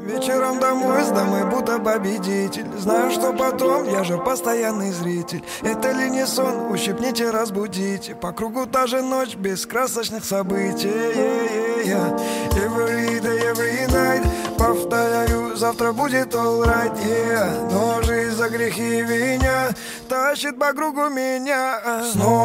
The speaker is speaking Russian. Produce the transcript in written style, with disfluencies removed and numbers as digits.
Вечером домой сдамы, будто победитель. Знаю, что потом, я же постоянный зритель. Это ли не сон, ущипните, разбудите. По кругу та же ночь, без красочных событий. Every day, every night. Повторяю, завтра будет alright, yeah. Но жизнь за грехи виня тащит по кругу меня. Снова